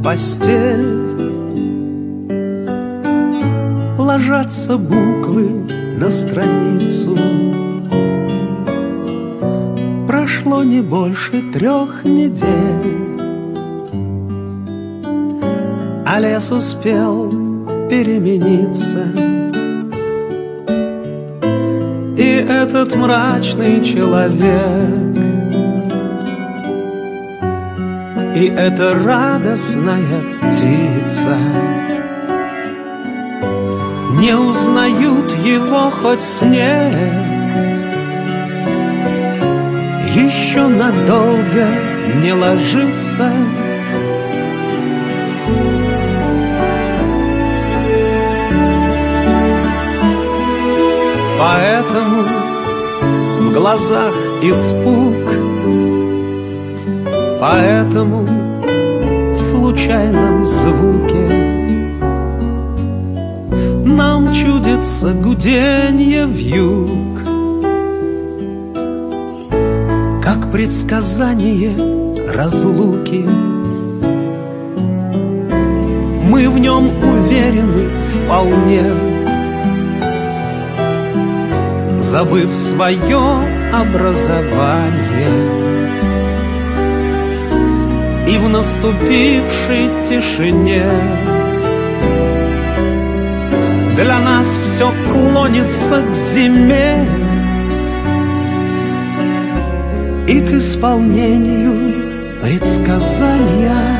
постель ложатся буквы на страницу. Прошло не больше 3 недель, а лес успел перемениться. И этот мрачный человек, и эта радостная птица не узнают его хоть снег. Еще надолго не ложится. Поэтому в глазах испуг, поэтому в случайном звуке нам чудится гуденье вьюг, как предсказание разлуки. Мы в нем уверены вполне, забыв свое образование. И в наступившей тишине для нас все клонится к зиме и к исполнению предсказания.